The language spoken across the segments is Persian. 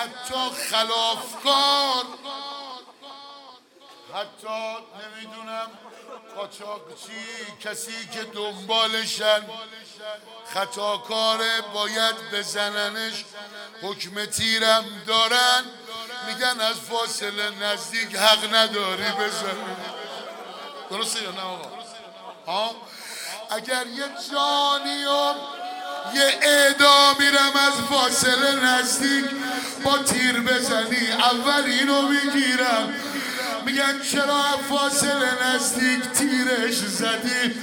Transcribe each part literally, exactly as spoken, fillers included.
حتی خلافکار، حتی نمیدونم قاچاقچی، کسی که دنبالشن خطاکاره باید بزننش، حکم تیرم دارن، میگن از فاصله نزدیک حق نداری بزنی. درسته یا نه آقا؟ ها؟ اگر یه جانیم یه اعدام میرم از فاصله نزدیک با تیر بزنی اول اینو میگیرم، میگن چرا از فاصله نزدیک تیرش زدی؟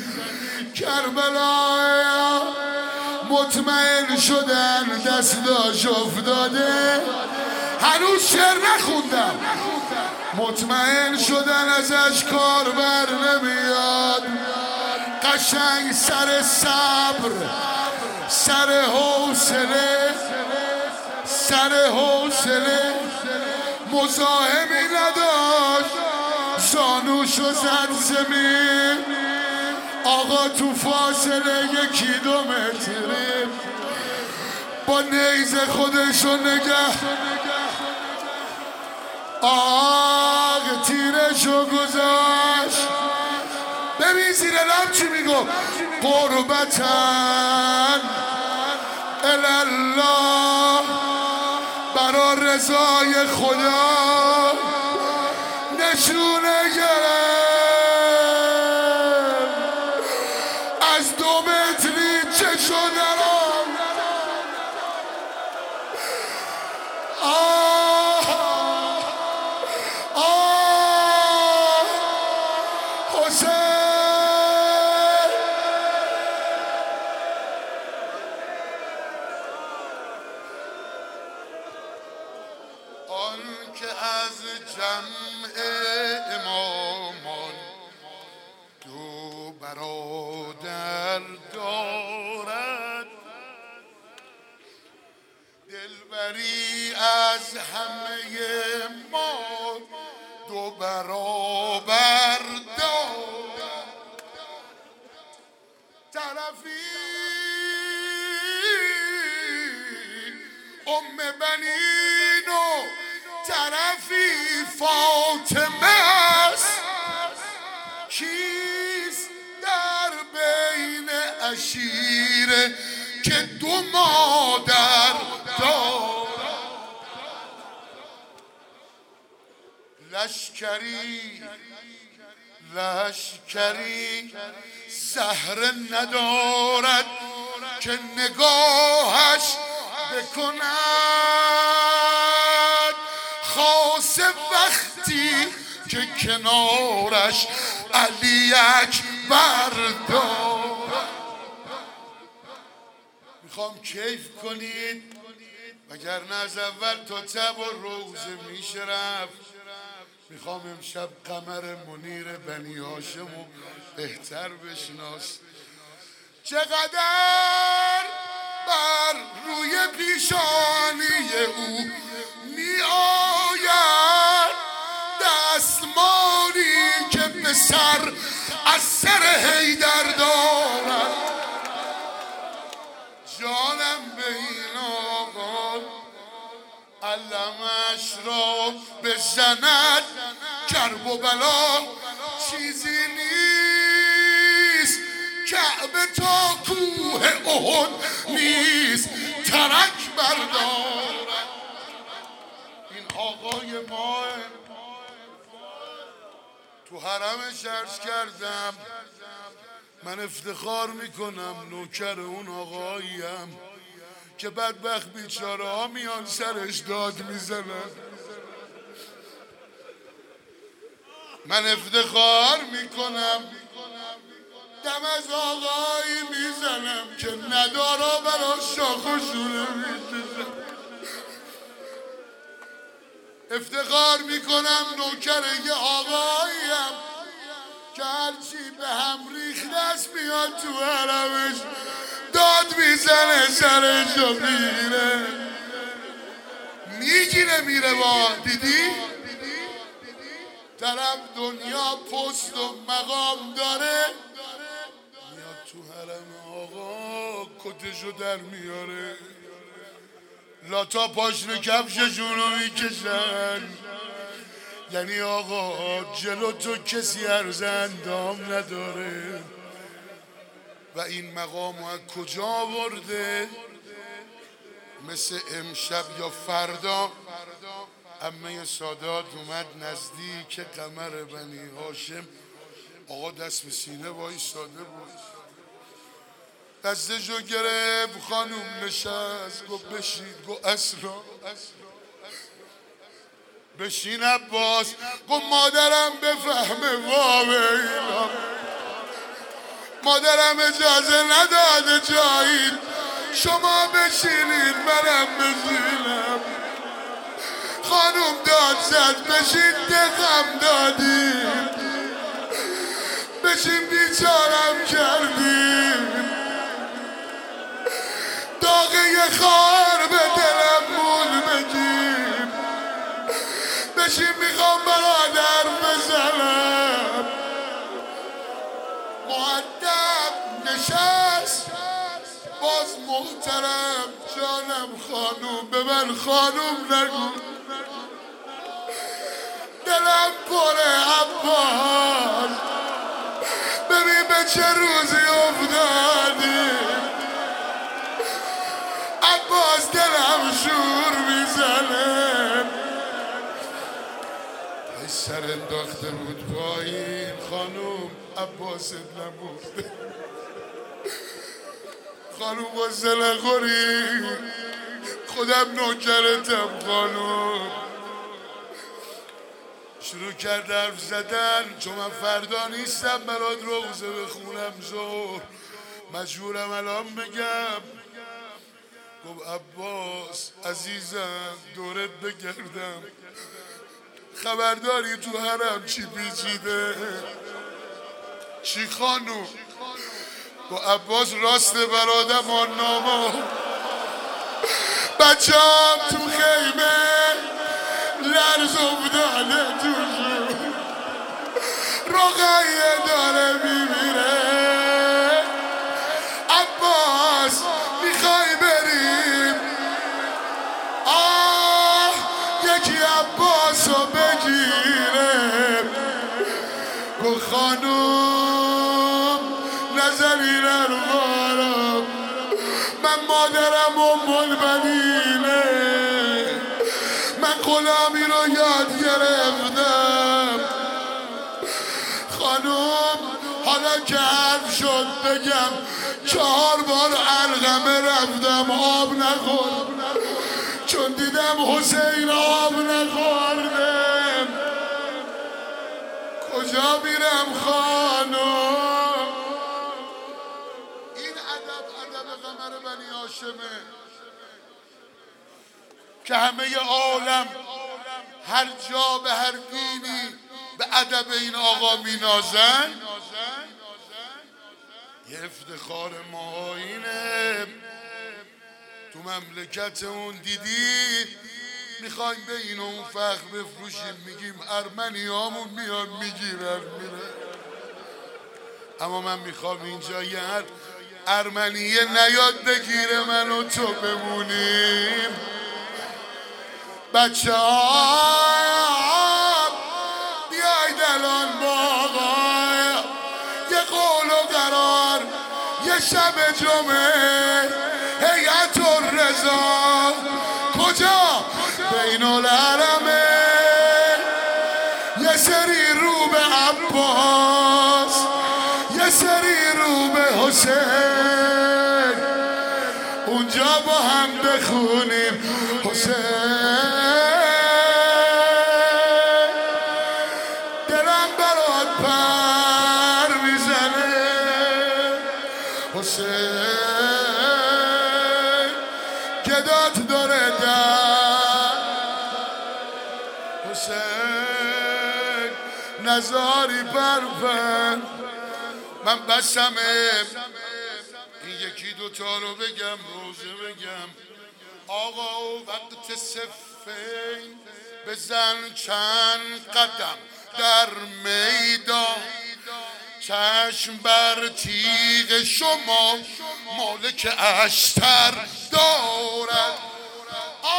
کربلا مطمئن شدن دستاش افتاده، هنوز شعر نخوندم، مطمئن شدن ازش کار بر نمیاد، قشنگ سر صبر، سر حوصله، سر حوصله، مزاحمی نداشت، زانوشو زد زمین، آقا تو فاصله یکی دو متری با نیز خودشو نگه، آق تیرشو گذاشت. ببین زیر لب چی میگو؟ قربتن الله، برا رضای خدا نشونه گرم از دو متری چشو درام. آه آه حسین، آن که از جمع امامان دو برادر دارد، دلبری از همه ما دو برابر دارد، طرفی ام بنین و طرفی فاطمه است، کیست در بین عشیره که دو مادر دارد؟ لشکری لشکری زهره ندارد که نگاهش بکند، خاصه وقتی که کنارش علی اکبر دارد. میخوام کیف کنید وگرنه از اول تا تب و روزه میشه رفت. میخوام امشب قمر منیر بنی هاشمو بهتر بشناس. چقدر بر روی پیشانی او می آید دستمالی که به سر از سر حیدر دارد. جانم به این آقا علمش را بزند، کرب و بلا چیزی نیست، کعبه تا کوه احد نیست، ترک بردارد. این آقای ما تو حرمش عرض کردم، من افتخار میکنم نوکر اون آقاییم که بدبخت بیچاره ها میان سرش داد میزنن. من افتخار میکنم دم از آقایی میزنم که ندارا برا شاخ و شونه میزنم. افتخار میکنم نوکر یه آقاییم که هرچی به هم ریخت دست میاد تو حرمش داد میزنه سرشو میره میگیره میره. با دیدی طرف دنیا پست و مقام داره، میاد تو حرم آقا کتشو در میاره، لاتا پاشنه کفششونو میکشن. یعنی آقا جلو تو کسی عرض اندام نداره. و این مقامو از کجا آورده؟ مثل امشب یا فردا عمه سادات اومد نزدیک قمر بنی هاشم. آقا دست به سینه وایساده بود، دستشو گرفت، خانوم نشست، گفت بشین. گفت اسرا بشین عباس. گفت مادرم بفهمه واویلا، مادرم اجازه نداده جایی، شما بشینید منم بشینم. خانوم داد زد بشین دقم دادیم، بشین بیچارم کردیم، داغه خار به دلم مول بگیم، بشین میخوام برادر بزنم. مؤدب نشست، باز محترم جانم خانوم به من خانوم نگو، دلم پره عباس، ببین به چه روزی افتادی. عباس دلم شور میزنه. ای سر انداخته بود پایین، خانوم عباست نمود. خانوم غصه نخوری، خودم نوکرتم خانوم. شروع کرد حرف زدن، چون من فردا نیستم برات روزه بخونم ظهر، مجبورم الان بگم. گفت عباس عزیزم دورت بگردم، خبرداری تو حرم چی پیچیده؟ چی خانوم؟ گفت عباس راست برادم آن نامو، بچه‌ام تو خیمه لرز افتاده توشون، رقیه داره میمیره. عباس میخوای بریم؟ آه یکی عباسو بگیره. گفت خانوم نزنین ارمارم، من مادرم ام البنینه، من غلامی رو یاد گرفتم. خانوم حالا که حرف شد بگم، چهار بار علقمه رفتم آب نخور، چون دیدم حسین آب نخوردم. کجا میرم خانوم؟ این ادب ادب قمر بنی هاشمه که همه عالم هر جا به هر دینی به ادب این آقا مینازن. یه افتخار ما اینه تو مملکت اون دیدی میخوایم به این و اون فخر بفروشیم، میگیم ارمنی هامون میان میگیرن میره. اما من میخوام اینجا یه هر ارمنیه نیاد بگیره من و تو بمونیم. بچه ها بیاید الان با آقای یه قول و قرار، یه شب جمعه هیئت الرضا کجا؟ بین الحرمه. یه سری رو به عباس، یه سری رو به حسین، اونجا با هم بخونیم حسین. دلم برات پر میزنه حسین، گدات داره در حسین، نزاری پرفن. من بسمه این یکی دوتا رو بگم روزه بگم. آقا وقت صفین بزن چند قدم در میدان، چشم بر تیغ شما مالک اشتر دارد.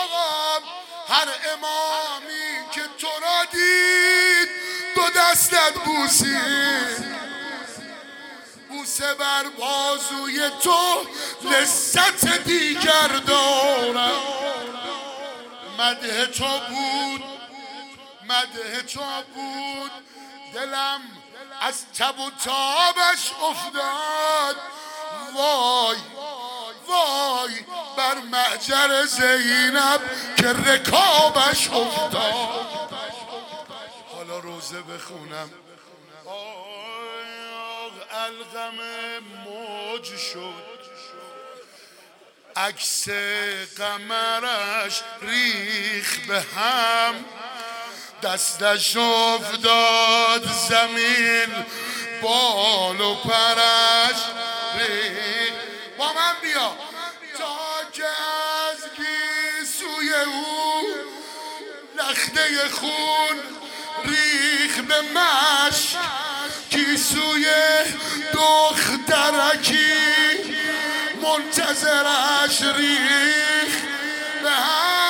دستت بوسید، بوسه بر بازوی تو لذت دیگر دارم. مده تو بود، مده تو بود، دلم از تب و تابش افتاد. وای وای بر محجر زینب که رکابش افتاد. حالا روزه بخونم. آه الغم موج شد، عکس قمرش ریخ به هم، دستش افتاد زمین، بال و پرش ریخ. با من بیا. تا که از گیسوی او لخته خون ریخ به مشک، گیسوی دخترکی منتظرش ریخ به هم.